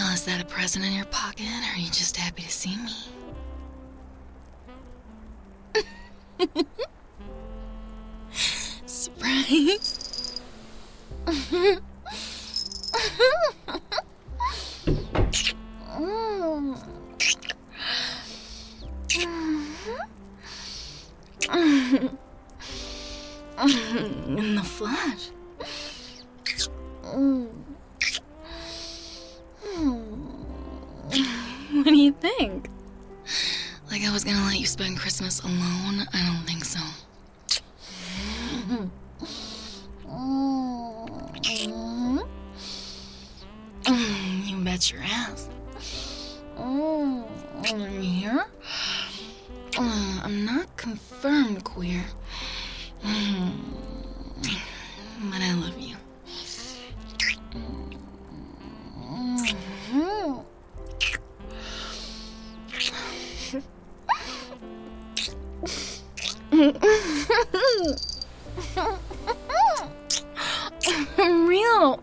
Well, is that a present in your pocket, or are you just happy to see me? Surprise! In the flesh. What do you think? Like I was gonna let you spend Christmas alone? I don't think so. You bet your ass. I'm here? I'm not confirmed queer. But I love you. Real.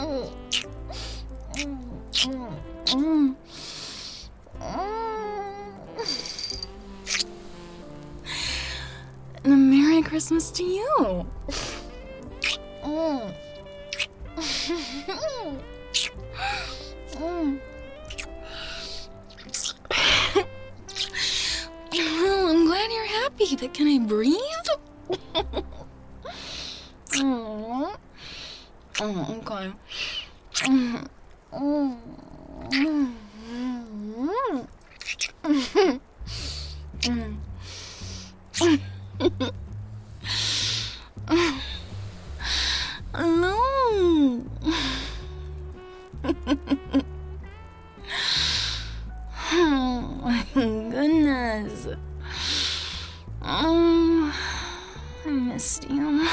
And a Merry Christmas to you. Well, I'm glad you're happy, but can I breathe? Okay. No. Oh my goodness. Oh, I missed you.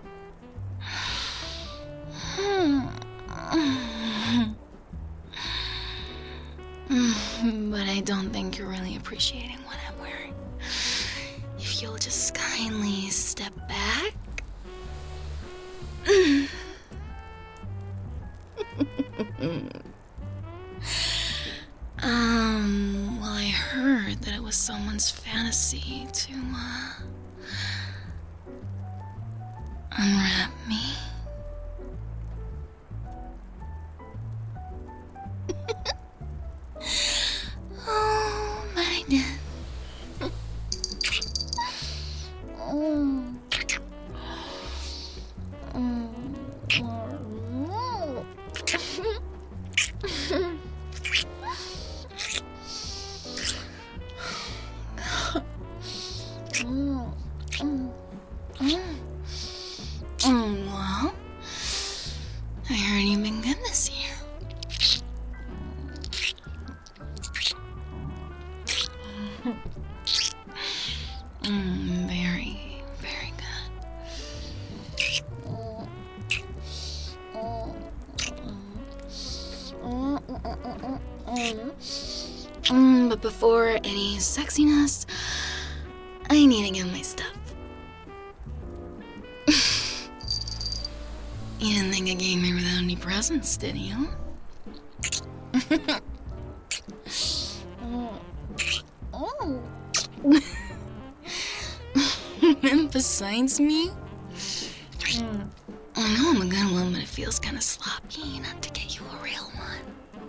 But I don't think you're really appreciating what I'm wearing. If you'll just kindly step back. Well, I heard that it was someone's fantasy to, unwrap me. Oh, but I did. Well, I heard you've been good this year. Very, very good. But before any sexiness, I need to get my stuff. You didn't think I came here without any presents, did you? And besides me, I know I'm a good one, but it feels kind of sloppy not to get you a real one.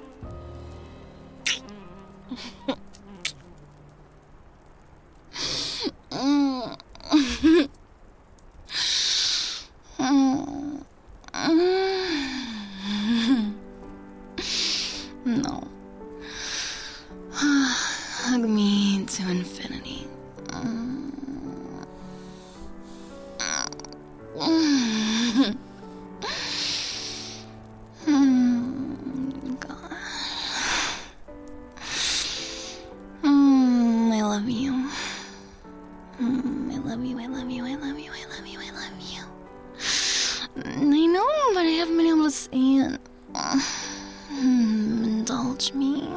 No. Hug me to infinity. God. I love you. I love you, I love you, I love you, I love you, I love you. I know, but I haven't been able to say it. Indulge me.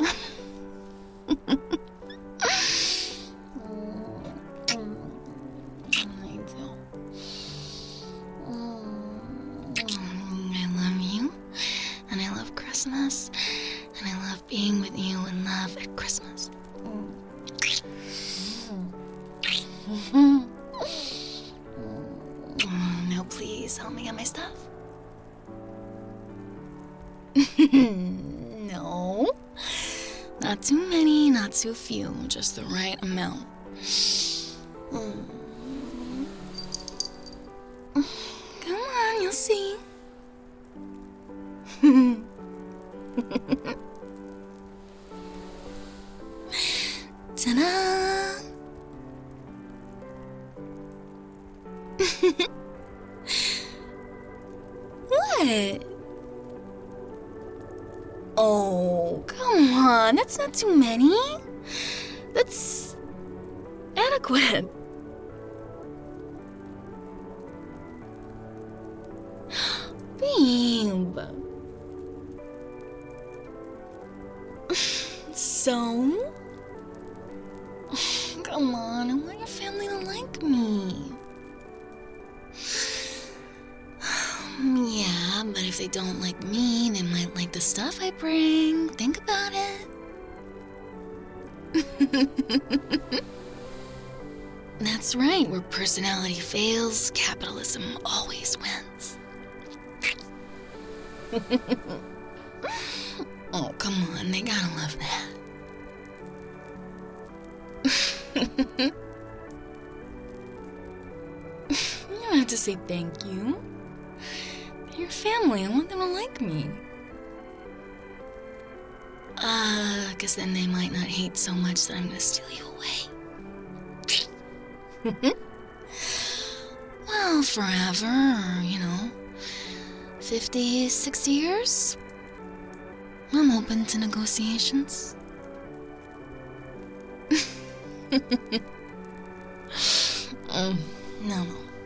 I love you, and I love Christmas, And I love being with you in love at Christmas. Now please help me get my stuff. No. Not too many, not too few, just the right amount. Come on, you'll see. Ta-da! What? Oh, come on. That's not too many. That's adequate. Babe. So? Come on, I want your family to like me. Yeah, but if they don't like me, they might like the stuff I bring. Think about it. That's right, where personality fails, capitalism always wins. Oh, come on, they gotta love that. You don't have to say thank you. They're your family, I want them to like me. 'Cause then they might not hate so much that I'm gonna steal you away. Well, forever, or, 50, 60 years. I'm open to negotiations. No.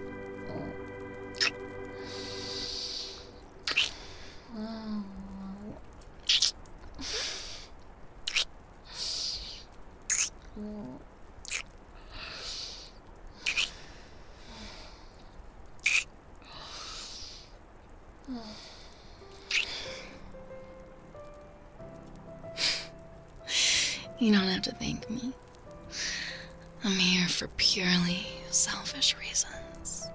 You don't have to thank me. I'm here for purely selfish reasons.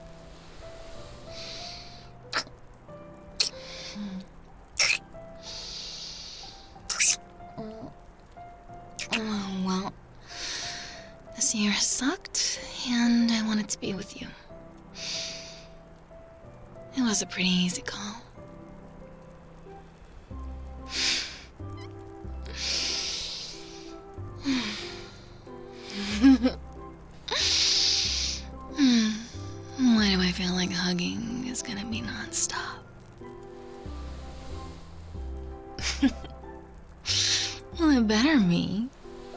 Well, this year sucked, and I wanted to be with you. It was a pretty easy call. Why do I feel like hugging is gonna be nonstop? Well, it better be.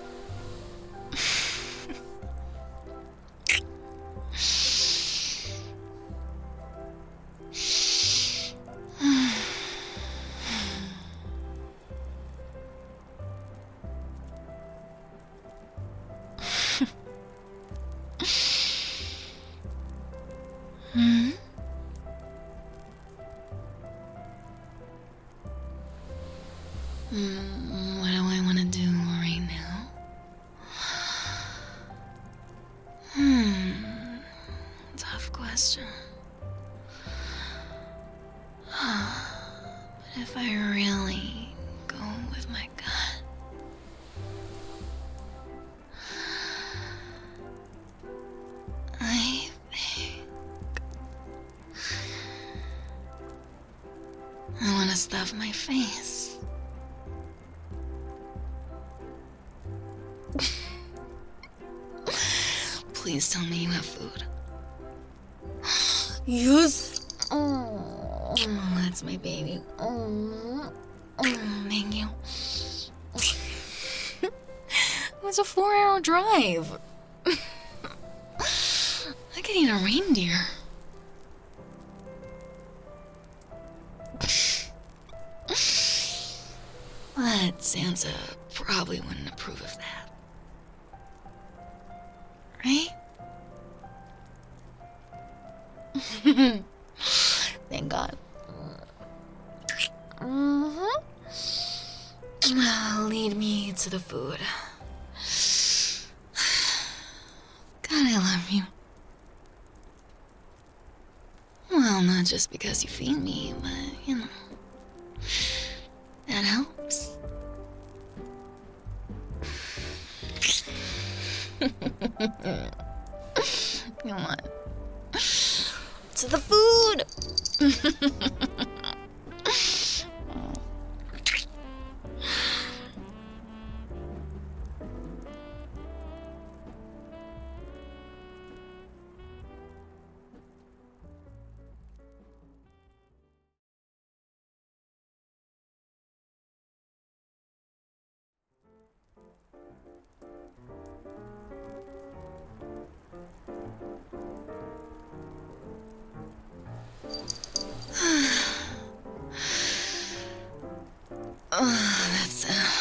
What do I want to do right now? Tough question. But if I really go with my gut, I think I want to stuff my face. Please tell me you have food. Yes. Oh, that's my baby. Oh, thank you. It was a 4-hour drive. I could eat a reindeer. But Santa probably wouldn't approve of that. Right? Thank God. Lead me to the food. God, I love you. Well, not just because you feed me, but, you know, that helps. Come on. To the food! That's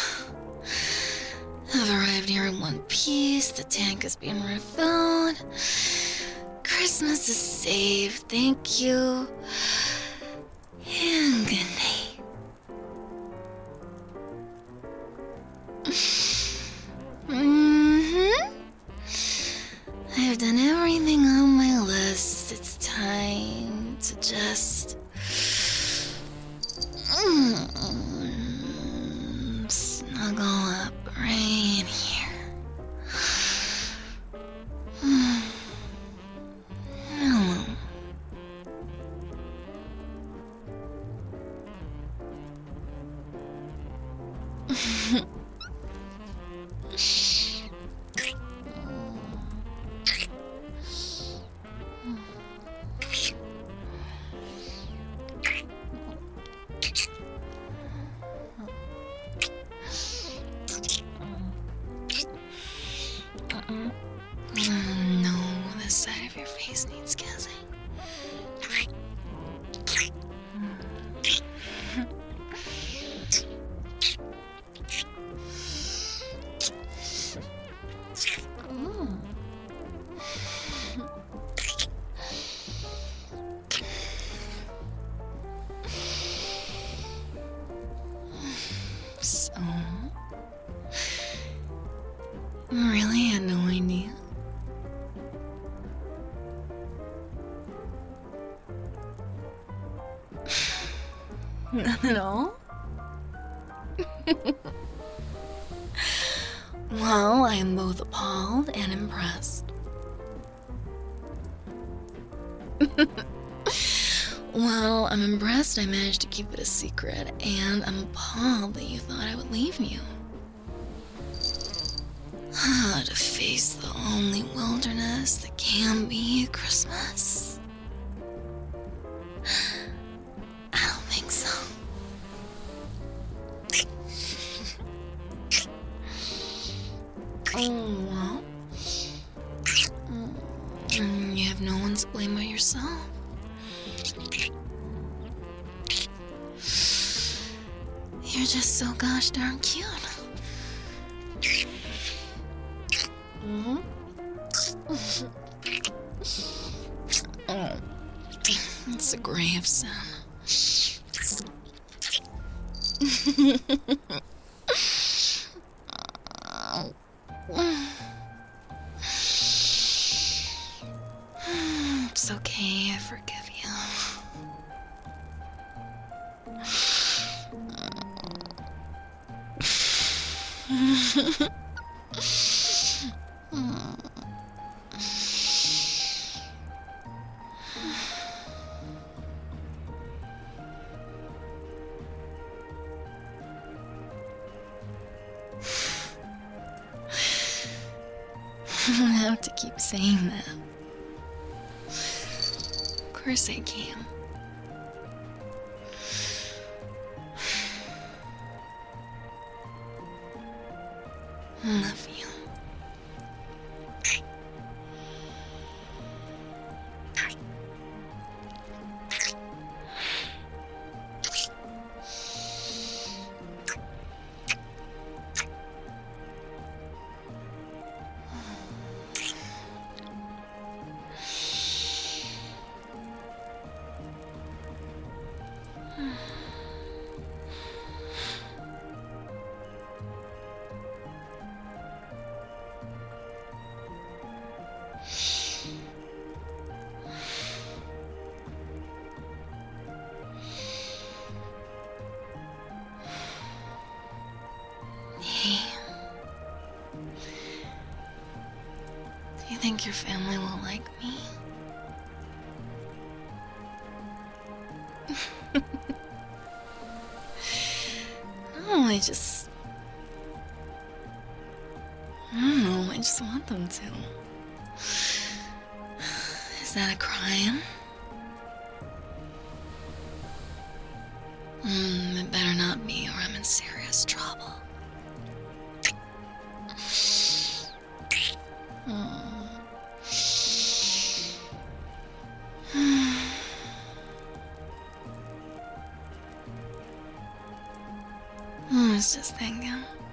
I've arrived here in one piece. The tank is being refilled. Christmas is safe, thank you. And good night. I've done everything on my list. It's time to just snuggle up right here. Hello. No, this side of your face needs kissing. So, really had no idea. Nothing at all? Well, I am both appalled and impressed. Well, I'm impressed I managed to keep it a secret, and I'm appalled that you thought I would leave you. To face the only wilderness that can be Christmas. I don't think so. Well, you have no one to blame but yourself. You're just so gosh darn cute. Oh, it's a grave sin. It's okay, I forgive you. I have to keep saying that. Of course I can. Love you. think your family will like me? No, I don't know, I just want them to. Is that a crime? It better not be, or I'm in serious trouble. I was just thinking,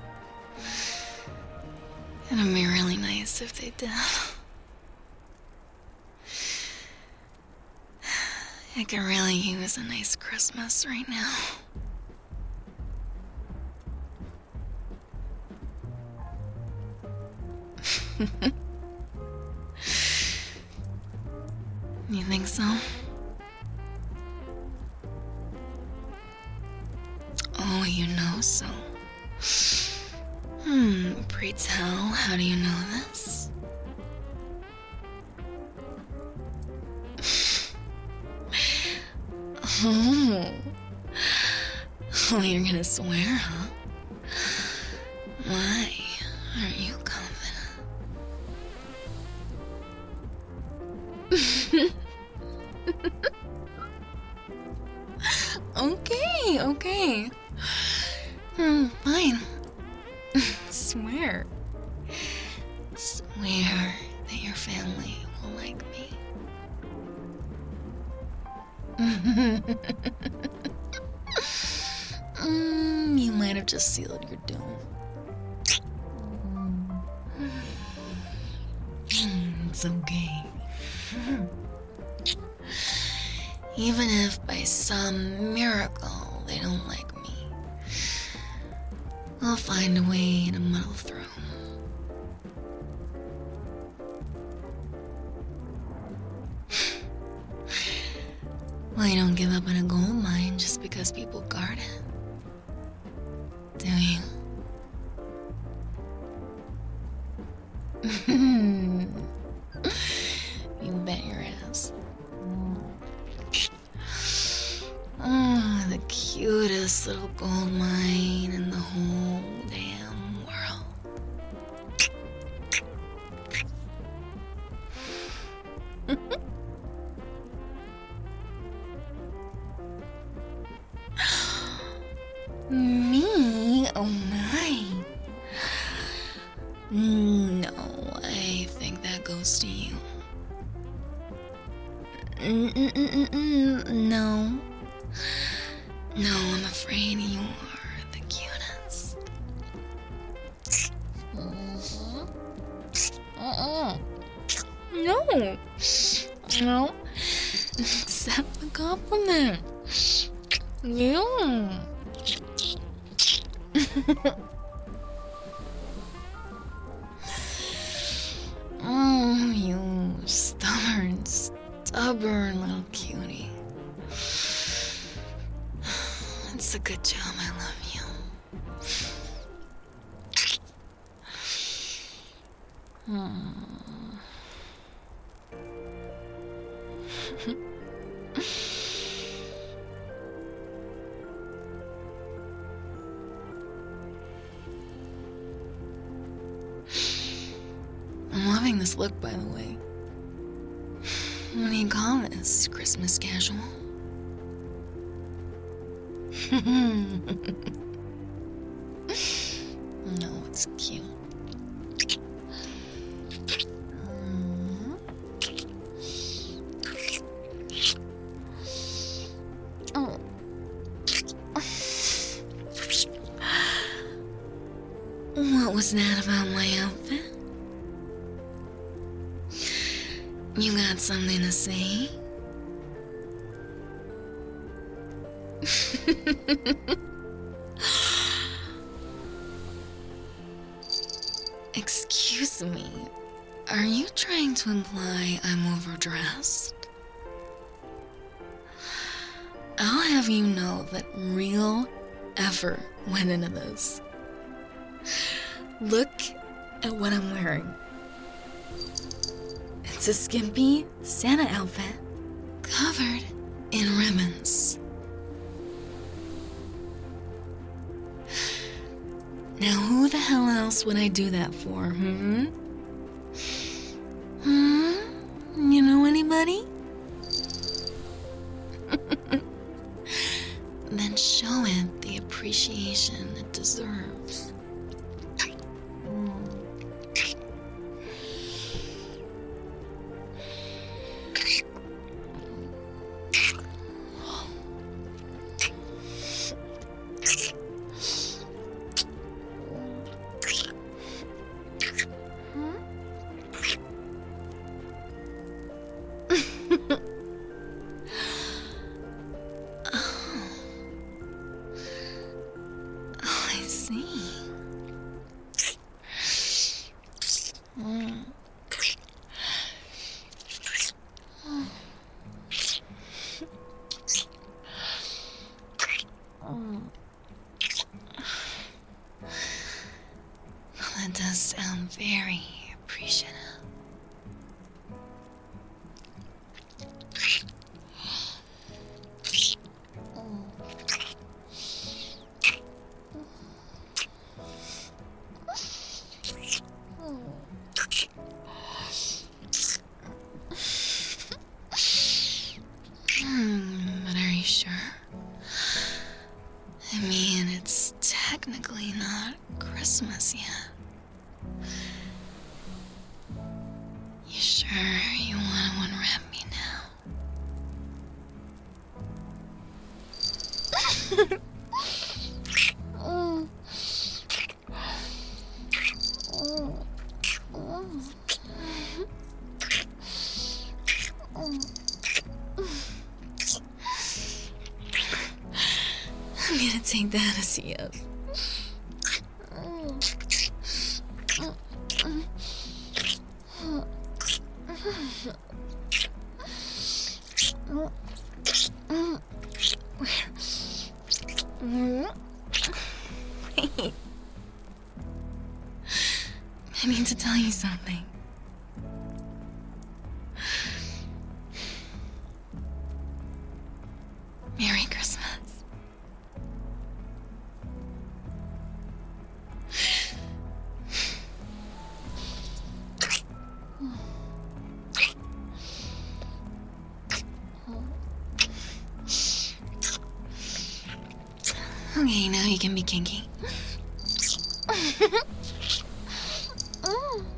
it'd be really nice if they did. I could really use a nice Christmas right now. You think so? Oh, you know so. Pray tell, how do you know this? Oh, you're gonna swear, huh? Why? Aren't you confident? Okay. Fine. Swear. Swear that your family will like me. You might have just sealed your doom. It's okay. Even if by some miracle they don't like me, I'll find a way to muddle through. Well, you don't give up on a gold mine just because people guard it, do you? You bet your ass. Oh, the cutest little gold mine in the whole damn world. Me? Oh my. No, I think that goes to you. No. No, I'm afraid you are the cutest. No. No. Accept the compliment. Yeah. Oh, you stubborn little cutie. It's a good job, I love you. I'm loving this look, by the way. What do you call this? Christmas casual? No, it's cute. Oh. What was that about my outfit? You got something to say? Excuse me, are you trying to imply I'm overdressed? I'll have you know that real effort went into this. Look at what I'm wearing. It's a skimpy Santa outfit covered in ribbons. Now, who the hell else would I do that for, You know anybody? Then show it the appreciation it deserves. I see. That does sound very appreciative. But are you sure? I mean, it's technically not Christmas yet. You sure you want to unwrap me now? I'm gonna take that as a yes. Wait. I need to tell you something. Merry Christmas. Okay, now you can be kinky.